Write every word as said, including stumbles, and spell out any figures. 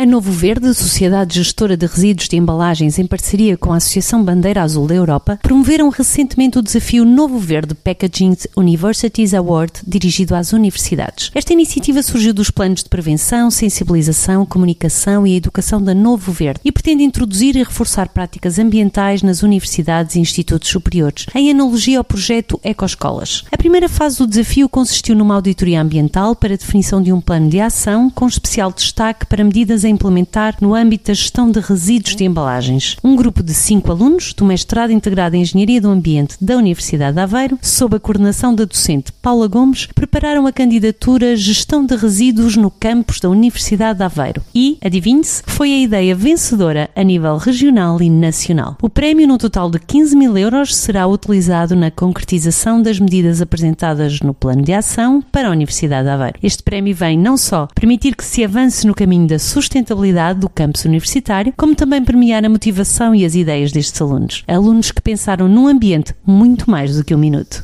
A Novo Verde, Sociedade Gestora de Resíduos de Embalagens em parceria com a Associação Bandeira Azul da Europa, promoveram recentemente o desafio Novo Verde Packaging Universities Award dirigido às universidades. Esta iniciativa surgiu dos planos de prevenção, sensibilização, comunicação e educação da Novo Verde e pretende introduzir e reforçar práticas ambientais nas universidades e institutos superiores, em analogia ao projeto Ecoescolas. A primeira fase do desafio consistiu numa auditoria ambiental para a definição de um plano de ação, com especial destaque para medidas a implementar no âmbito da gestão de resíduos de embalagens. Um grupo de cinco alunos do mestrado integrado em Engenharia do Ambiente da Universidade de Aveiro, sob a coordenação da docente Paula Gomes, prepararam a candidatura Gestão de Resíduos no campus da Universidade de Aveiro e, adivinhe-se, foi a ideia vencedora a nível regional e nacional. O prémio, num total de quinze mil euros, será utilizado na concretização das medidas apresentadas no plano de ação para a Universidade de Aveiro. Este prémio vem não só permitir que se avance no caminho da sustentabilidade do campus universitário, como também premiar a motivação e as ideias destes alunos. Alunos que pensaram num ambiente muito mais do que um minuto.